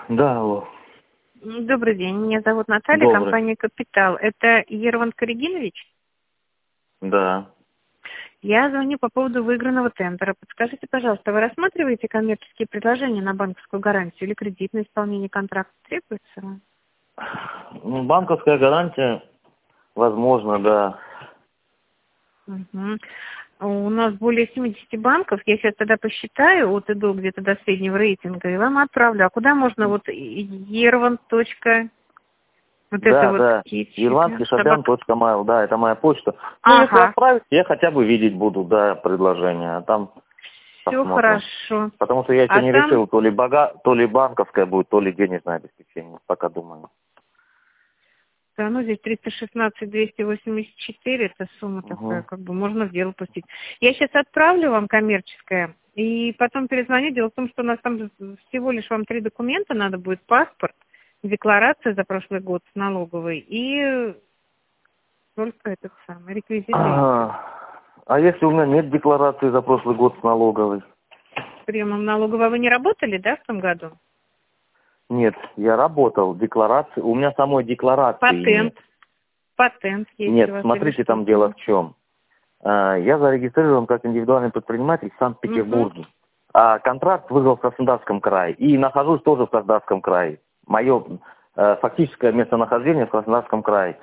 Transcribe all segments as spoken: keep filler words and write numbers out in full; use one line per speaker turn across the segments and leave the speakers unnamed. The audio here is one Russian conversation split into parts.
Да, алло.
Добрый день, меня зовут Наталья,
Добрый.
компания «Капитал». Это Ерван Карагинович?
Да.
Я звоню по поводу выигранного тендера. Подскажите, пожалуйста, вы рассматриваете коммерческие предложения на банковскую гарантию или кредит на исполнение контракта? Требуется вам?
Ну, банковская гарантия, возможно, да.
Угу. У нас более семидесяти банков. Я сейчас тогда посчитаю от и до где-то до среднего рейтинга и вам отправлю. А куда можно вот ерван. Вот
Да,
это вот
да.
птичье,
Ирландский шабян точка майл, да, это моя почта. Ну, если
Ага.
отправить, я хотя бы видеть буду, да, предложение, а там
Все
посмотрим.
хорошо.
Потому что я еще
А
не
там...
решил, то ли бога, то ли банковская будет, то ли денежное обеспечение, пока думаю.
Да, ну здесь триста шестнадцать двести восемьдесят четыре, это сумма
Угу.
такая, как бы можно в дело пустить. Я сейчас отправлю вам коммерческое, и потом перезвоню. Дело в том, что у нас там всего лишь вам три документа надо будет: паспорт, декларация за прошлый год с налоговой и только этот самый реквизиты.
А, а если у меня нет декларации за прошлый год с налоговой?
С приемом налоговой вы не работали, да, в том году?
Нет, я работал, декларации, у меня самой декларации
Патент.
нет.
Патент есть
Нет,
у вас
смотрите,
или
там
что-то?
дело в чем. А, Я зарегистрирован как индивидуальный предприниматель в Санкт-Петербурге.
Угу.
А контракт выиграл в Краснодарском крае. И нахожусь тоже в Краснодарском крае. Мое э, фактическое местонахождение в Краснодарском крае.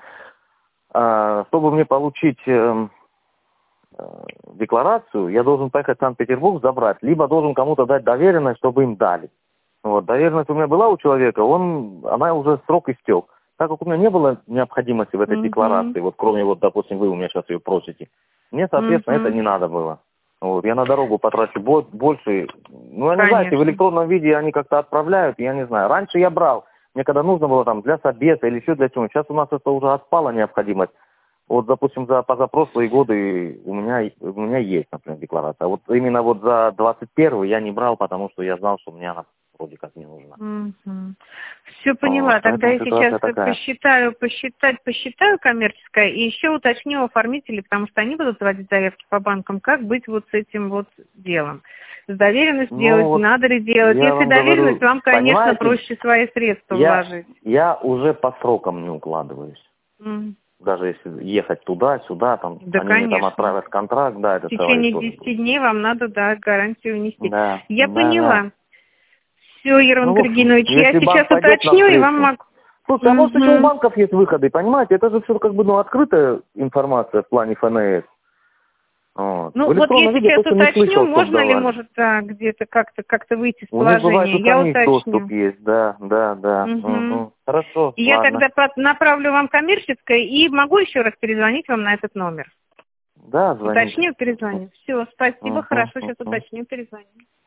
А, Чтобы мне получить э, э, декларацию, я должен поехать в Санкт-Петербург забрать, либо должен кому-то дать доверенность, чтобы им дали. Вот, доверенность у меня была у человека, он, она уже срок истек. Так как у меня не было необходимости в этой
Угу.
декларации, вот кроме вот, допустим, вы у меня сейчас ее просите, мне, соответственно,
Угу.
это не надо было. Вот, я на дорогу потрачу бо- больше. Ну, я не знаю, если в
Конечно.
электронном виде они как-то отправляют, я не знаю. Раньше я брал, мне когда нужно было там для собеса или еще для чего. Сейчас у нас это уже отпала необходимость. Вот, допустим, за позапрошлые годы у меня, у меня есть, например, декларация. А вот именно вот за двадцать первый я не брал, потому что я знал, что мне она вроде как не нужна.
Угу. Все
Вот,
поняла. Тогда
поэтому
я сейчас
ситуация такая.
посчитаю, посчитать, посчитаю коммерческое и еще уточню оформителей, потому что они будут заводить заявки по банкам, как быть вот с этим вот делом. С доверенность
Ну,
делать,
вот
надо ли делать.
я
Если
вам говорю,
доверенность, вам, конечно,
понимаете,
проще свои средства
я,
вложить.
я уже по срокам не укладываюсь.
М.
Даже если ехать туда, сюда, там,
Да,
они мне там
конечно.
отправят контракт, да,
В
это говорит
течение
тоже
десяти
будет.
дней вам надо, да, гарантию внести.
Да,
Я
да, да.
поняла. Все, Ерван
Ну, в общем,
Карагинович, я
если
сейчас
банк пойдет
уточню и вам
навстречу.
могу.
Слушай, а может еще у
Угу.
банков есть выходы, понимаете? Это же все как бы, ну, открытая информация в плане эф эн эс. Вот.
Ну,
В
вот я
электронном виде я
сейчас
просто не
уточню,
слышал, чтоб
можно ли,
давали.
может, да, где-то как-то как-то выйти с
У них бывает
положения.
у
Я
самих доступ
уточню.
есть, да, да, да.
Угу.
Угу. Хорошо,
И я
ладно.
тогда под- направлю вам коммерческое и могу еще раз перезвонить вам на этот номер.
Да, звоните.
Уточню, перезвоню. Все, спасибо,
Угу,
хорошо, сейчас
угу.
уточню, перезвоню.